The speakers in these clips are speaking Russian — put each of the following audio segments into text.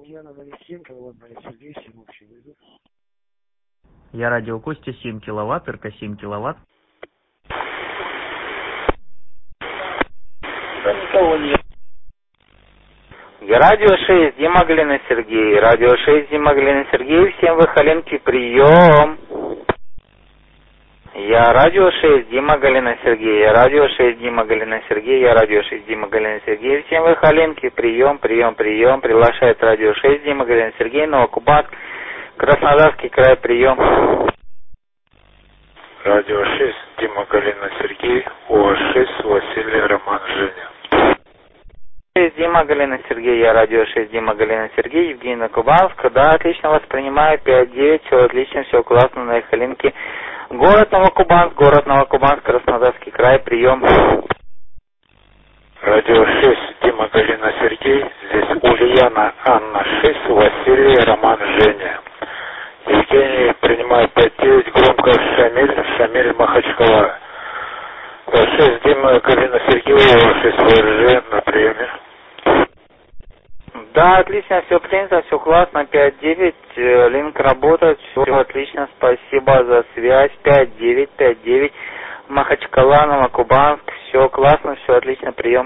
Ульяна Борис 7 киловатт, Борис Сергей, 7 общий вызов. Я радио Костя 7 киловатт, РК 7 киловатт. Да никого нет. Радио 6, Дима Галина Сергей. Радио 6, Дима Галина Сергей. Всем Выхоленки, прием. Я радио 6, Дима Галина Сергей. Я радио 6, Дима Галина Сергей. Я радио 6, Дима Галина Сергей. Всем Выхоленки, прием, прием, прием. Приглашает радио 6, Дима Галина Сергей. Новокубанск, Краснодарский край, прием. Радио 6, Дима Галина Сергей. ОА6, Василий Роман Женя. 6, Дима Галина Сергей. Я радио 6, Дима Галина Сергей. Евгений Новокубанск. Да, отлично воспринимаю. 5-9. Все отлично, все классно на Выхоленке. Город Новокубанск, Краснодарский край, прием. Радио 6, Дима Галина Сергей. Здесь Ульяна Анна 6, Василий Роман Женя. Евгений принимает 5-9, громко Шамиль Махачкала. 6, Дима Галина Сергей, 6 ВРЖ на приеме. Да, отлично, все принято, все классно, 5-9, линк работает, все отлично, спасибо за связь, 5-9, Махачкала, Новокубанск, все классно, все отлично, прием.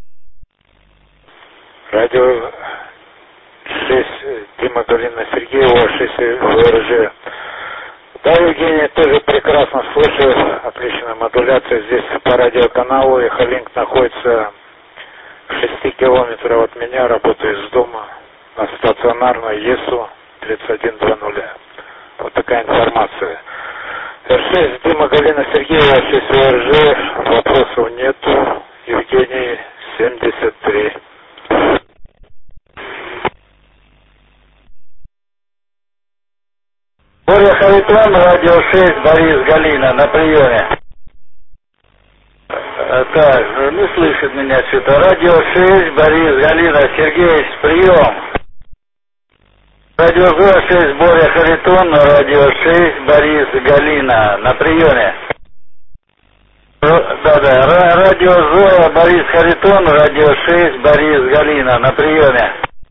Радио 6, Дима Галина Сергеева, 6 ВРЖ. Да, Евгений, тоже прекрасно слышу, отличная модуляция здесь по радиоканалу, Выхоленк находится 6 километров от меня, работаю из дома на стационарной ЕСУ 3120. Вот такая информация. Р6, Дима Галина Сергеева, 6 ВРЖ, вопросов нету. Евгений 73. Боря Харитон, радио 6, Борис Галина, на приеме. Так, не слышит меня что-то. Радио 6, Борис Галина, Сергей, прием. Радио 6, Боря Харитон, радио 6, Борис Галина, на приеме. Да, радио Зоя, Борис Харитон, радио 6, Борис Галина, на приеме.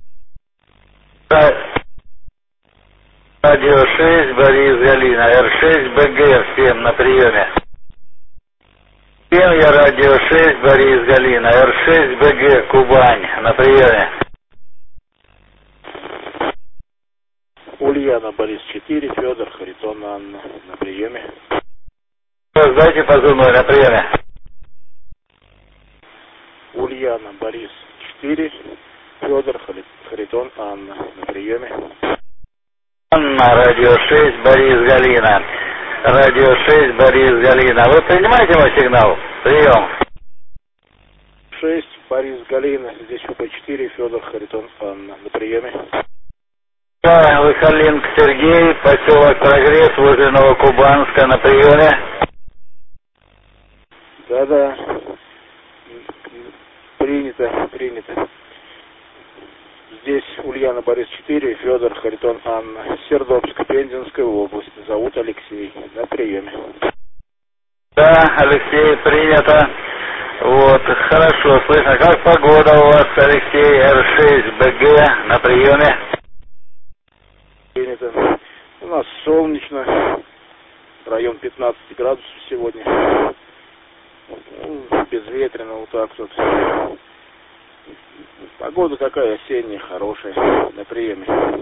Радио 6, Борис Галина, Р6, БГ, всем на приеме. Я радио 6, Борис Галина, Р6, БГ, Кубань, на приеме. Ульяна, Борис 4, Федор, Харитон, Анна, на приеме. Сдайте позывной, на приеме. Ульяна, Борис 4, Федор, Харитон, Анна, на приеме. Анна, радио 6, Борис Галина. Радио 6, Борис Галина. Вы принимаете мой сигнал? Прием. 6, Борис Галина. Здесь УП4, Федор, Харитон, Анна. На приеме. Да, Выхоленк Сергей, поселок Прогресс, возле Новокубанска, на приеме. Да. Принято. Здесь Ульяна, Борис 4, Федор, Харитон, Анна. Сердобск, Пензенская область. Зовут Алексей. На приеме. Да, Алексей, принято. Вот, хорошо, слышно. Как погода у вас, Алексей, Р6, БГ, на приеме? Принято. У нас солнечно. Район 15 градусов сегодня. Безветренно, вот так вот. Погода такая осенняя, хорошая, на приеме.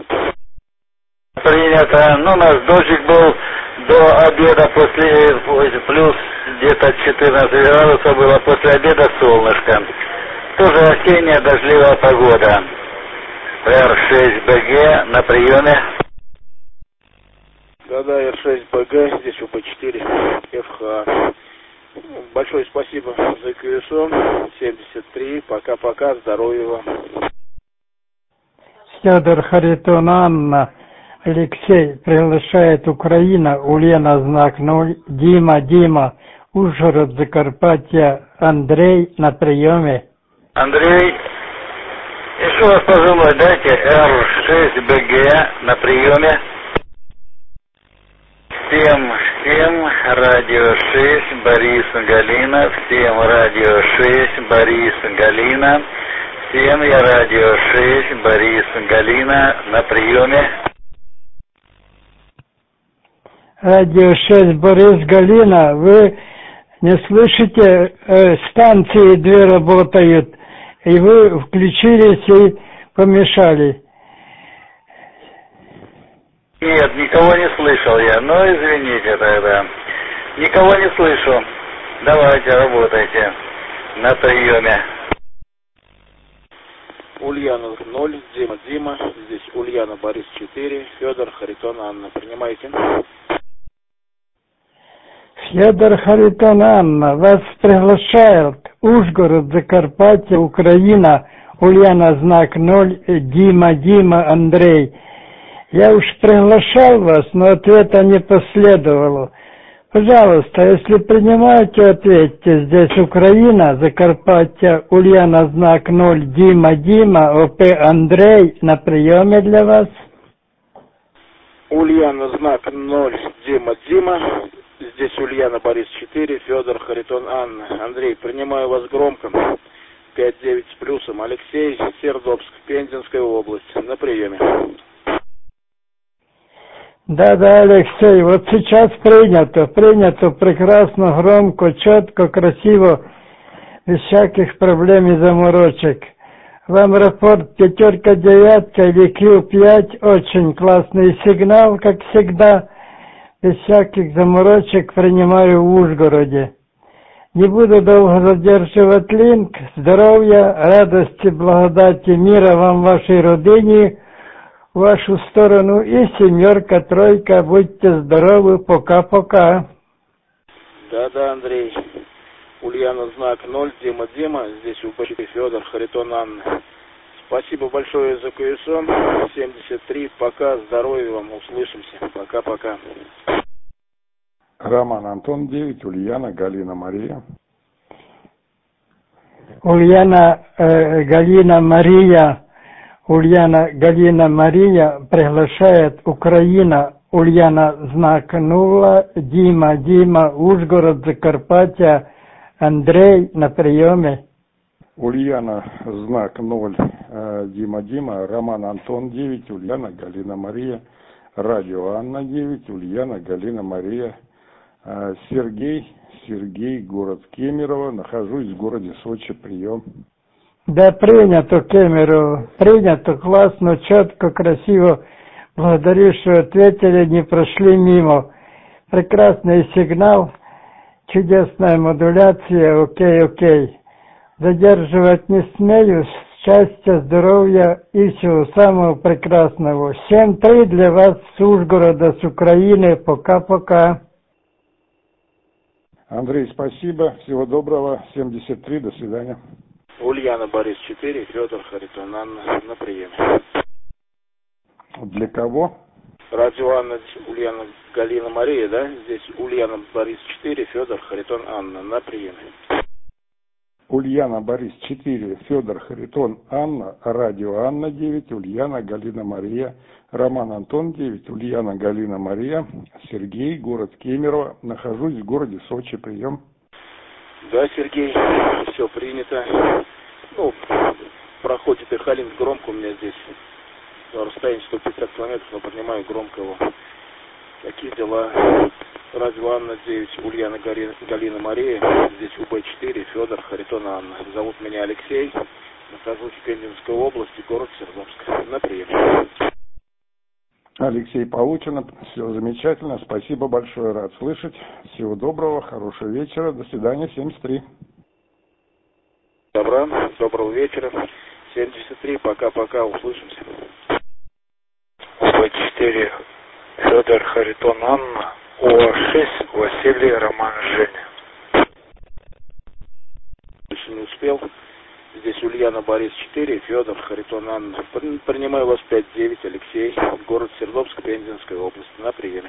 Принято. Ну, у нас дождик был до обеда, после плюс где-то 14 градусов было, после обеда солнышко. Тоже осенняя дождливая погода. Р6БГ на приеме. Да, Р6БГ, здесь УП4, ФХ. Большое спасибо за КСО. 73. Пока-пока. Здоровья вам. Федор, Харитон, Анна. Алексей приглашает Украина. Ульяна, знак 0. Дима. Ужгород, Закарпатье. Андрей на приеме. Андрей. Еще раз позывной дайте. Р6БГ на приеме. Всем радио 6, Борис Галина. Всем радио 6, Борис Галина. всем, я радио 6, Борис, Галина, на приеме. Радио 6, Борис, Галина, вы не слышите, станции две работают, и вы включились и помешали. Нет, никого не слышал я, но извините тогда. Никого не слышу. Давайте, работайте. На приеме. Ульянов 0, Дима, здесь Ульяна, Борис 4, Федор, Харитон, Анна. Принимайте. Федор, Харитон, Анна, вас приглашают. Ужгород, Закарпатье, Украина, Ульяна, знак 0, Дима, Андрей. Я уж приглашал вас, но ответа не последовало. Пожалуйста, если принимаете, ответьте. Здесь Украина, Закарпатье, Ульяна, знак 0, Дима, ОП Андрей, на приеме для вас. Ульяна, знак 0, Дима, здесь Ульяна, Борис 4, Федор, Харитон, Анна. Андрей, принимаю вас громко, 5-9 с плюсом. Алексей, Сердобск, Пензенская область, на приеме. Да, Алексей, вот сейчас принято прекрасно, громко, четко, красиво, без всяких проблем и заморочек. Вам рапорт 5, 9 или Q5, очень классный сигнал, как всегда, без всяких заморочек принимаю в Ужгороде. Не буду долго задерживать линк, здоровья, радости, благодати, мира вам, вашей родине, в вашу сторону и 7, 3, будьте здоровы, пока-пока. Да, Андрей. Ульяна, знак 0, Дима, здесь УБЧ Федор, Харитон, Анна. Спасибо большое за КСО, 73, пока, здоровья вам, услышимся, пока-пока. Роман Антон 9, Ульяна, Галина, Мария. Ульяна, Галина, Мария приглашает Украина, Ульяна, знак 0, Дима, Ужгород, Закарпатье, Андрей, на приеме. Ульяна, знак 0, Дима, Роман Антон 9, Ульяна, Галина, Мария, радио Анна 9, Ульяна, Галина, Мария, Сергей, город Кемерово, нахожусь в городе Сочи, прием. Да, принято, Кемерово, принято, классно, четко, красиво. Благодарю, что ответили, не прошли мимо. Прекрасный сигнал, чудесная модуляция, окей. Задерживать не смею, счастья, здоровья и всего самого прекрасного. 7-3 для вас с Ужгорода, с Украины, пока-пока. Андрей, спасибо, всего доброго, 73, до свидания. Ульяна, Борис 4, Федор, Харитон, Анна, на приеме. Для кого? Радио Анна, Ульяна, Галина, Мария, да? Здесь Ульяна, Борис 4, Федор, Харитон, Анна, на приеме. Ульяна, Борис 4, Федор, Харитон, Анна, радио Анна 9, Ульяна, Галина, Мария, Роман Антон 9, Ульяна, Галина, Мария, Сергей, город Кемерово, нахожусь в городе Сочи, прием. Да, Сергей, все принято. Проходит Ирхалин громко у меня здесь. Расстояние 150 километров, но поднимаю громко его. Какие дела? Радио Анна 9, Ульяна, Галина, Мария. Здесь УБ4, Федор, Харитон, Анна. Зовут меня Алексей. Нахожусь в Пензенской области, город Свердловск. На приеме. Алексей, получено. Все замечательно. Спасибо большое. Рад слышать. Всего доброго. Хорошего вечера. До свидания. 73. Доброго вечера. 73. Пока-пока. Услышимся. УБ4, Федор, Харитон, Анна. ОА6, Василий, Роман, Женя. Больше не успел. Здесь Ульяна, Борис 4, Федор, Харитон, Анна. Принимаю вас 5-9, Алексей, город Свердловск, Пензенская область. На приеме.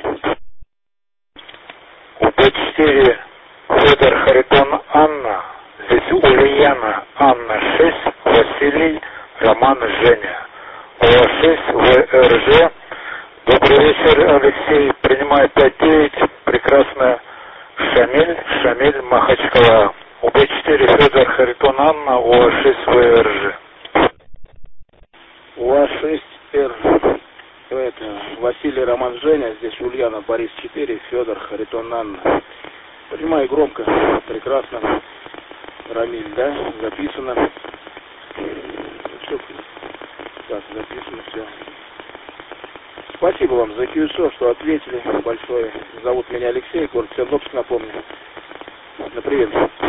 УБ4, Федор, Харитон, Анна. Здесь Ульяна, Анна 6, Василий, Роман, Женя. ОА6, ВРЖ. Добрый вечер, Алексей. Принимаю 5-9. Прекрасная Шамиль, Махачкала. УБ4, Федор, Харитон, Анна, ОА6, ВРЖ. Это Василий, Роман, Женя, здесь Ульяна, Борис 4, Федор, Харитон, Анна. Понимаю, громко, прекрасно. Рамиль, да, записано. Все, так, записано все. Спасибо вам за QSO, что ответили большое. Зовут меня Алексей, город Свердловск, напомню. На привет.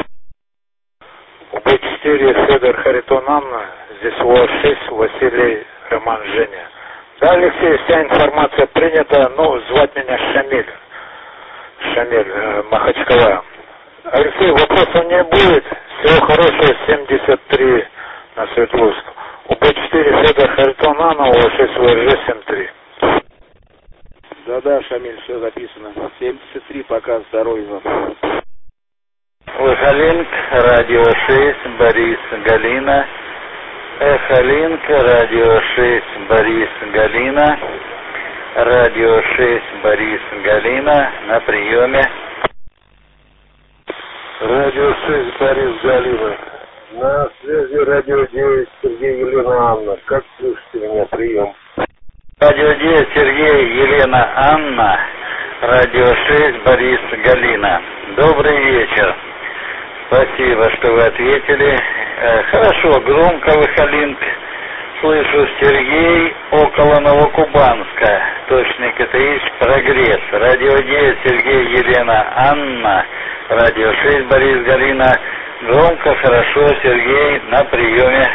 УБ-4, Федор, Харитон, Анна, здесь УАЗ-6, Василий, Роман, Женя. Да, Алексей, вся информация принята, ну, звать меня Шамиль. Шамиль, Махачкала. Алексей, вопросов не будет. Всего хорошего, 73 на Свердловск. УБ-4, Федор, Харитон, Анна, УАЗ-6, ВРЖ-73. Да-да, Шамиль, все записано. 73, пока, здоровья вам. Эхолинк, радио 6, Борис, Галина. Эхолинк, радио 6, Борис, Галина. Радио 6, Борис, Галина. На приеме. Радио 6, Борис, Галина. На связи радио 9, Сергей, Елена, Анна. Как слышите меня? Прием. Радио 9, Сергей, Елена, Анна. Радио 6, Борис, Галина. Добрый вечер. Спасибо, что вы ответили. Хорошо, громко Эхолинк. Слышу, Сергей, около Новокубанска. Точный КТИ, прогресс. Радио 9, Сергей, Елена, Анна. Радио 6, Борис, Галина. Громко, хорошо, Сергей, на приеме.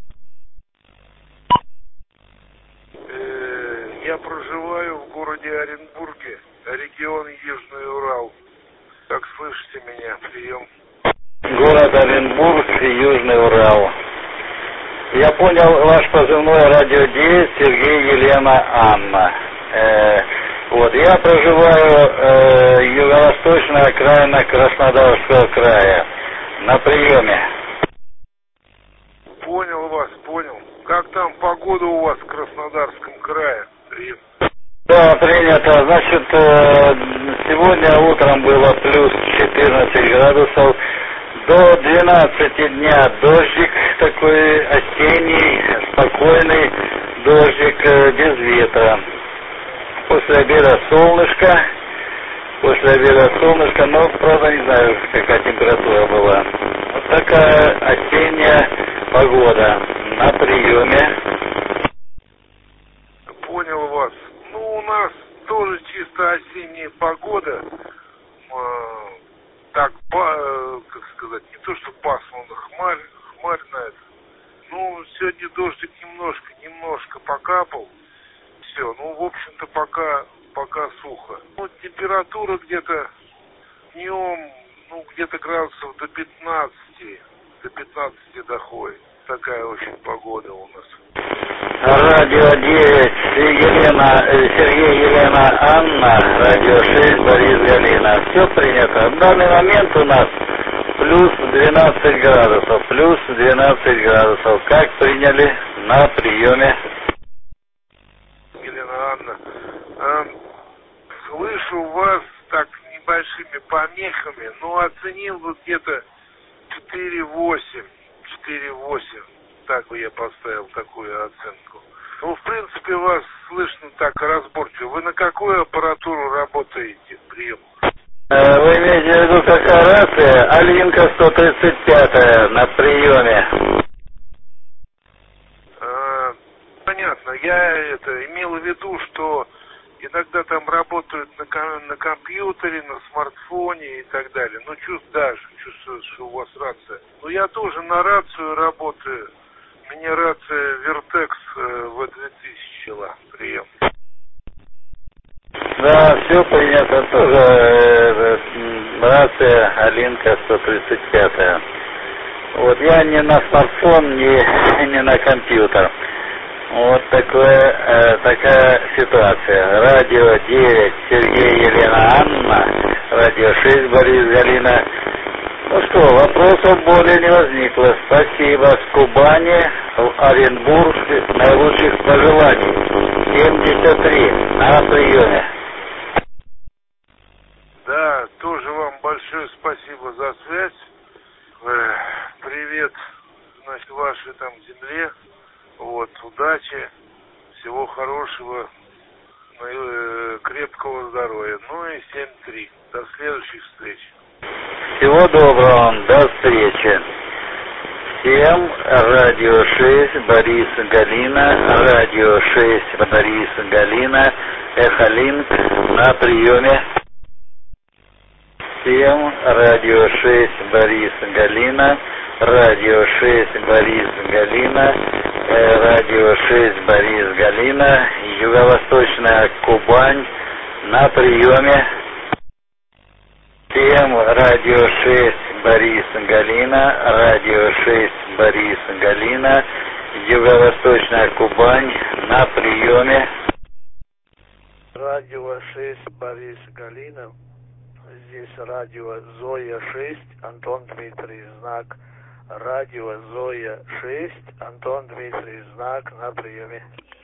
Я проживаю в городе Оренбурге, регион Южный Урал. Как слышите меня? Прием. Город Оренбург, Южный Урал. Я понял ваш позывной радио 9, Сергей, Елена, Анна. Вот, я проживаю юго-восточная окраина Краснодарского края. На приеме. Понял вас, понял. Как там погода у вас в Краснодарском крае? Прием. Да, принято. Значит, сегодня утром было плюс 14 градусов. До 12 дня дождик такой осенний, спокойный дождик без ветра. После обеда солнышко. Но, правда, не знаю, какая температура была. Вот такая осенняя погода. На приеме. Понял вас. Ну, у нас тоже чисто осенняя погода. Так, как сказать, не то что пасмурно, хмарь на это. Ну, сегодня дождик немножко покапал. Все, ну, в общем-то, пока сухо. Ну, температура где-то днем, ну, где-то градусов до 15 доходит. Такая очень погода у нас. Радио 9, Сергей, Елена, Анна, радио 6, Борис, Галина. Все принято. В данный момент у нас плюс 12 градусов. Как приняли на приеме? Елена, Анна, слышу вас так небольшими помехами, но оценил бы где-то 4,8. Так бы я поставил такую оценку. Ну, в принципе, вас слышно так разборчиво. Вы на какую аппаратуру работаете? Прием. Вы имеете в виду какая рация? Алинка 135 на приеме. Понятно. Я имел в виду, что иногда там работают на компьютере, на смартфоне и так далее. Ну, чувствую, что у вас рация. Но я тоже на рацию работаю. У меня рация Vertex V2000. Прием. Да, все принято. Тоже рация Алинка 135. Вот я не на смартфон, не на компьютер. Вот такая ситуация. Радио 9, Сергей, Елена, Анна. Радио 6, Борис, Галина. Ну что, вопросов более не возникло. Спасибо. С Кубани в Оренбург наилучших пожеланий. 73 на приеме. Да, тоже вам большое спасибо за связь. Привет, значит, вашей там земле. Вот, удачи. Всего хорошего, крепкого здоровья. Ну и 7-3. До следующих встреч. Всего доброго вам. До встречи. Всем радио 6 Борис Галина, радио 6 Борис Галина, Эхолинк на приеме. Всем радио 6 Борис Галина, радио 6 Борис Галина, радио 6 Борис Галина, Юго-Восточная Кубань на приеме. Всем радио 6 Борис Галина, радио 6 Борис Галина, Юго-Восточная Кубань на приеме. Радио 6 Борис Галина. Здесь радио Зоя 6, Антон Дмитрий, знак. Радио Зоя 6, Антон Дмитрий, знак на приеме.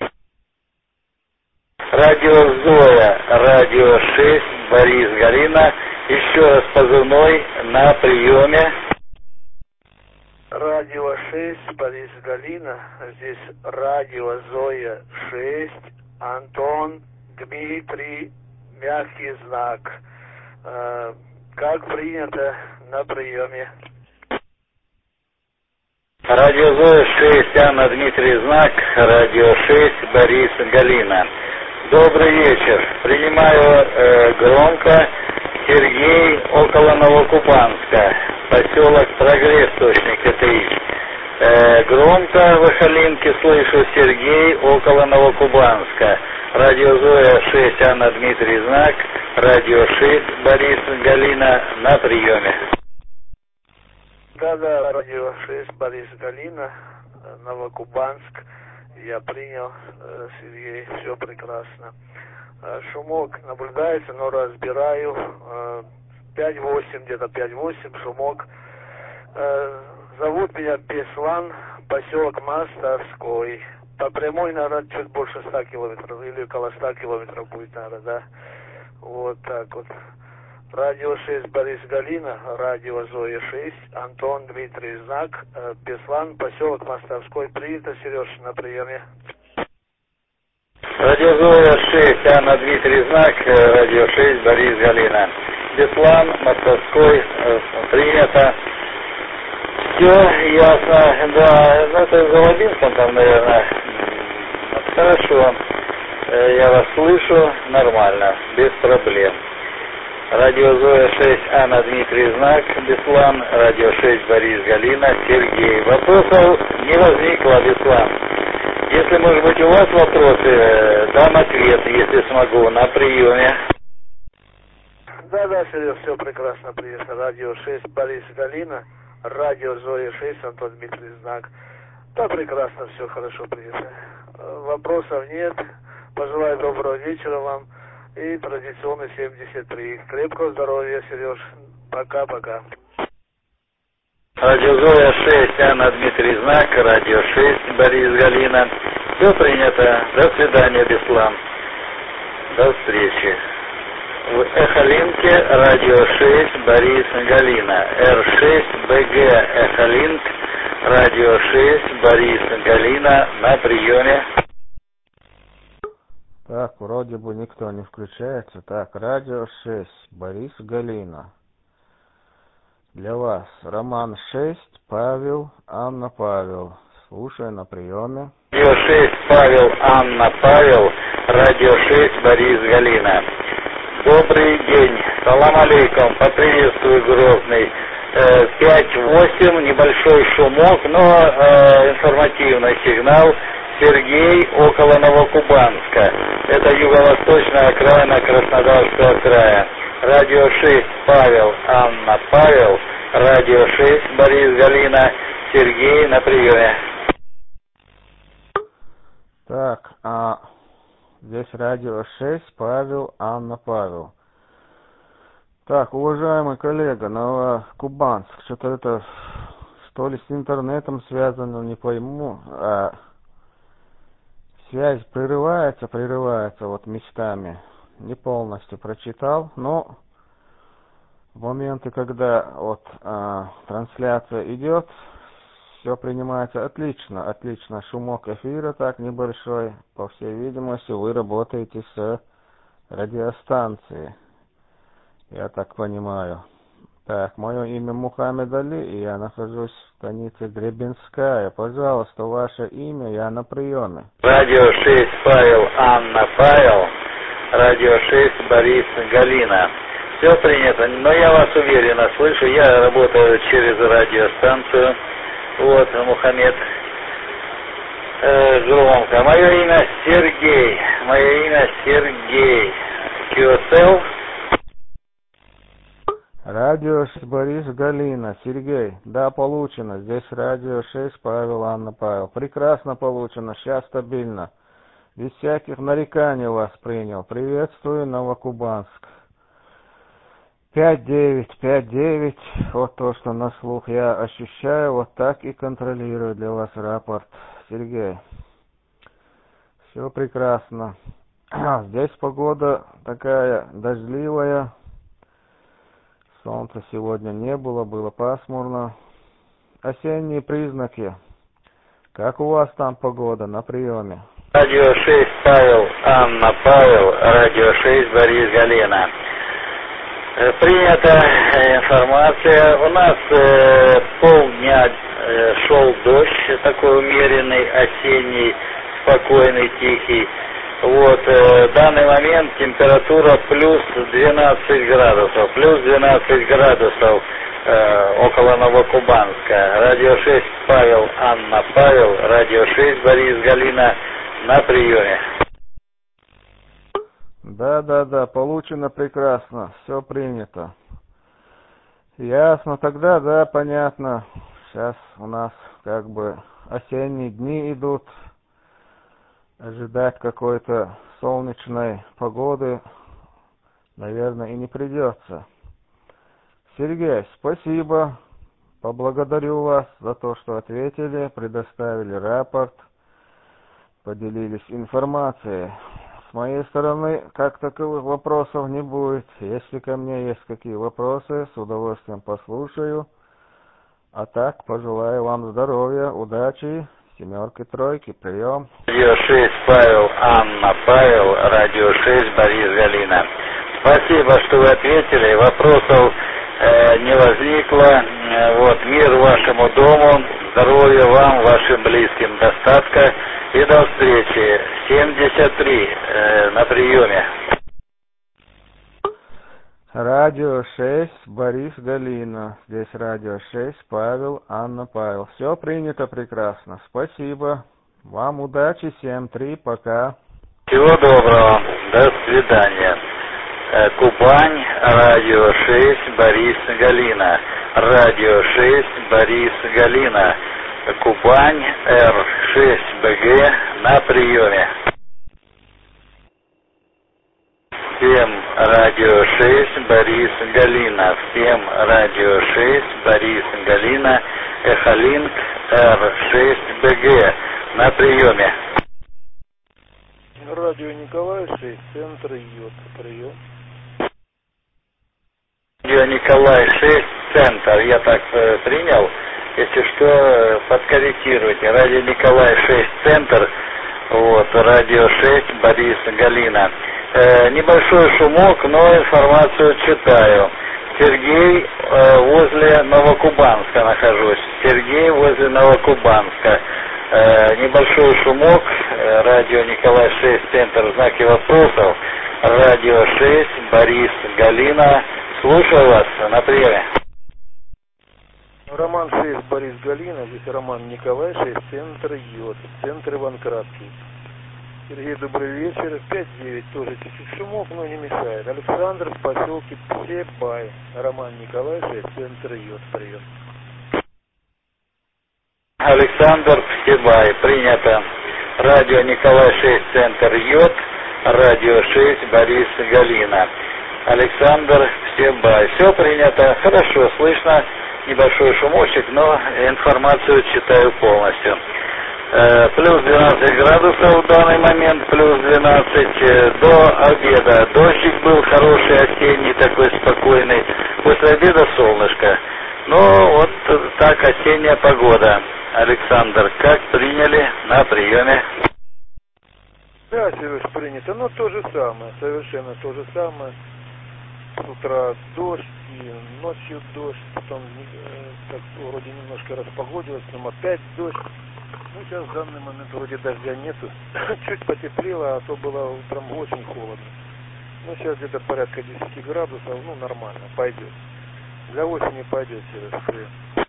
Радио Зоя, радио 6, Борис Галина, еще раз позывной на приеме. Радио 6, Борис Галина, здесь радио Зоя 6, Антон Дмитрий, мягкий знак. Как принято на приеме. Радио Зоя 6, Анна Дмитрий, знак, радио 6, Борис Галина. Добрый вечер. Принимаю громко. Сергей, около Новокубанска. Поселок Прогресс, точника 3. Громко в Эхолинке слышу. Сергей, около Новокубанска. Радио Зоя 6, Анна Дмитрий, знак. Радио 6, Борис Галина на приеме. Да, радио 6, Борис Галина, Новокубанск. Я принял, Сергей, все прекрасно. Шумок наблюдается, но разбираю. 5-8, где-то 5-8, шумок. Зовут меня Беслан, поселок Мостовской. По прямой, наверное, чуть больше 100 километров, или около 100 километров будет, наверное, да. Вот так вот. Радио 6 Борис Галина, радио Зоя 6, Антон Дмитрий, знак, Беслан, поселок Мостовской. Принято, Сереж, на приеме. Радио Зоя 6, Анна Дмитрий, знак, радио 6, Борис Галина. Беслан, Мостовской, принято. Все ясно, да, это за Лабинском там, наверное. Хорошо, я вас слышу нормально, без проблем. Радио Зоя 6, Анна Дмитрий, знак, Беслан, радио 6, Борис Галина, Сергей. Вопросов не возникло, Беслан. Если, может быть, у вас вопросы, дам ответ, если смогу, на приеме. Да, Сереж, все прекрасно принято. Радио 6 Борис Галина, радио Зоя 6, Антон Дмитрий, знак. Да, прекрасно, все хорошо принято. Вопросов нет. Пожелаю доброго вечера вам. И традиционный 73. Крепкого здоровья, Сереж. Пока-пока. Радио Зоя 6, Анна Дмитрий, знак, радио 6, Борис Галина. Все принято. До свидания, Беслан. До встречи. В Эхолинке радио 6, Борис Галина. Р6, БГ Эхолинк, радио 6, Борис Галина на приеме. Так, вроде бы никто не включается. Так, радио 6, Борис Галина. Для вас Роман 6, Павел, Анна, Павел. Слушаю на приеме. Радио 6, Павел, Анна, Павел. Радио 6, Борис Галина. Добрый день. Салам алейкум. Поприветствую, Грозный. 5-8, небольшой шумок, но информативный сигнал. Сергей, около Новокубанска. Это юго-восточная окраина Краснодарского края. Радио 6, Павел, Анна, Павел. Радио 6, Борис Галина. Сергей на приеме. Так, здесь радио 6, Павел, Анна, Павел. Так, уважаемый коллега, Новокубанск, что-то это, что ли, с интернетом связано, не пойму, связь прерывается вот местами, не полностью прочитал, но в моменты, когда вот трансляция идет, все принимается отлично, отлично. Шумок эфира так небольшой. По всей видимости, вы работаете с радиостанцией. Я так понимаю. Так, мое имя Мухаммед Али, и я нахожусь в станице Гребенская. Пожалуйста, ваше имя, я на приеме. Радио 6 Павел, Анна Павел. Радио 6 Борис Галина. Все принято, но я вас уверенно слышу. Я работаю через радиостанцию. Вот, Мухаммед. Громко. Мое имя Сергей. Мое имя Сергей. QSL. Радио 6 Борис Галина. Сергей. Да, получено. Здесь радио 6 Павел, Анна Павел. Прекрасно получено. Сейчас стабильно. Без всяких нареканий вас принял. Приветствую, Новокубанск. 5-9. Вот то, что на слух я ощущаю, вот так и контролирую для вас рапорт. Сергей. Все прекрасно. Здесь погода такая дождливая. Солнца сегодня не было, было пасмурно. Осенние признаки. Как у вас там погода на приеме? Радио 6 Павел, Анна Павел, радио 6 Борис Галина. Принята информация. У нас полдня шел дождь, такой умеренный, осенний, спокойный, тихий. Вот, в данный момент температура плюс 12 градусов. Плюс 12 градусов около Новокубанска. Радио 6 Павел, Анна Павел, радио 6 Борис Галина на приеме. Да, получено прекрасно, все принято. Ясно, тогда, да, понятно. Сейчас у нас как бы осенние дни идут. Ожидать какой-то солнечной погоды, наверное, и не придется. Сергей, спасибо. Поблагодарю вас за то, что ответили, предоставили рапорт, поделились информацией. С моей стороны, как таковых вопросов не будет. Если ко мне есть какие вопросы, с удовольствием послушаю. А так, пожелаю вам здоровья, удачи, 7-3, прием. Радио 6 Павел, Анна Павел, радио 6 Борис Галина. Спасибо, что вы ответили. Вопросов не возникло. Вот, мир вашему дому, здоровья вам, вашим близким, достатка. И до встречи. 73 на приеме. Радио 6, Борис Галина. Здесь радио 6, Павел, Анна Павел. Все принято прекрасно. Спасибо. Вам удачи. 7-3. Пока. Всего доброго. До свидания. Кубань, радио 6, Борис Галина. Радио 6, Борис Галина. Кубань, Р6БГ на приеме. Всем радио 6, Борис Галина. Всем радио 6, Борис Галина. Эхолинк, Р6БГ на приеме. Радио Николай 6, центр Йод. Прием. Радио Николай 6, центр. Я так принял. Если что, подкорректируйте. Радио Николай 6, центр. Вот, радио 6, Борис Галина. Небольшой шумок, но информацию читаю. Сергей, возле Новокубанска нахожусь. Сергей, возле Новокубанска. Небольшой шумок. Радио Николай 6, центр, знаки вопросов. Радио 6, Борис Галина. Слушаю вас на приеме. Роман 6, Борис Галина. Здесь Роман Николай 6, центр Йод. Центр Иван Краткий. Сергей, добрый вечер. 5-9, тоже чуть-чуть шумок, но не мешает. Александр в поселке Псебай. Роман Николай 6, центр Йод. Прием. Александр Псебай, принято. Радио Николай 6, центр Йод. Радио 6, Борис Галина. Александр Псебай. Все принято. Хорошо, слышно. Небольшой шумочек, но информацию читаю полностью. Плюс 12 градусов в данный момент, плюс 12 до обеда. Дождик был хороший, осенний, такой спокойный. После обеда солнышко. Ну, вот так осенняя погода. Александр, как приняли на приеме? Да, Сереж, принято. Ну, то же самое, совершенно то же самое. С утра дождь, и ночью дождь, потом так вроде немножко распогодилось, потом опять дождь. Ну, сейчас в данный момент вроде дождя нету. Чуть потеплело, а то было утром очень холодно. Ну, сейчас где-то порядка 10 градусов, ну, нормально, пойдет. Для осени пойдет, Сереж.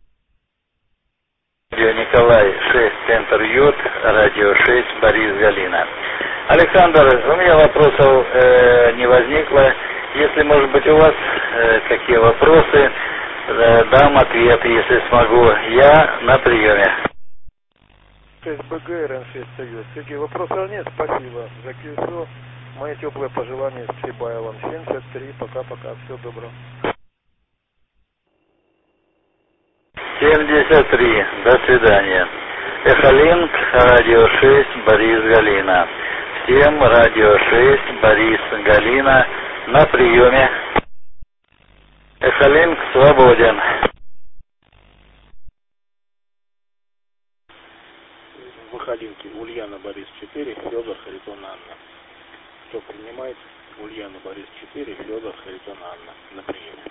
Радио Николай 6, центр Йод, радио 6, Борис Галина. Александр, у меня вопросов не возникло. Если, может быть, у вас какие вопросы, дам ответ, если смогу. Я на приеме. СБГ, РН6 Союз. Сергей, вопросов нет, спасибо за КСО. Мои теплые пожелания с Прибайлом. 73, пока-пока, всего доброго. 73, до свидания. Эхолинк, радио 6, Борис Галина. Всем радио 6, Борис Галина на приеме. Эхолинк свободен. В Эхолинке Ульяна Борис 4, Федор Харитон Анна. Кто принимает? Ульяна Борис 4, Федор Харитон Анна на приеме.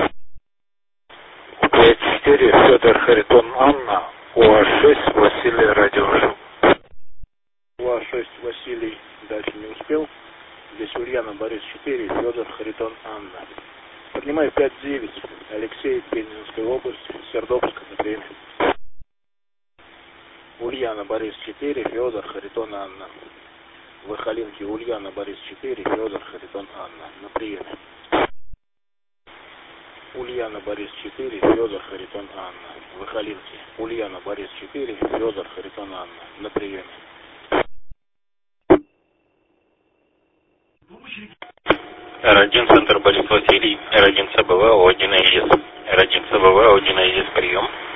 5-4, Федор Харитон Анна, УА-6, Василий, радио. УА-6, Василий дальше не успел. Здесь Ульяна Борис 4, Федор Харитон Анна. Поднимаю 5-9, Алексей, Пензенская область, Сердобск на приеме. Ульяна Борис 4, Федор Харитон Анна. В Эхолинке Ульяна Борис 4, Федор Харитон Анна на приеме. Ульяна Борис 4, Федор Харитон Анна. В Эхолинке Ульяна Борис 4, Федор Харитон Анна на приеме. Р1, центр Борис Василий, Р1 ЦБВ, Один АЕС. Р1 ЦБВ, Один АЕС, прием.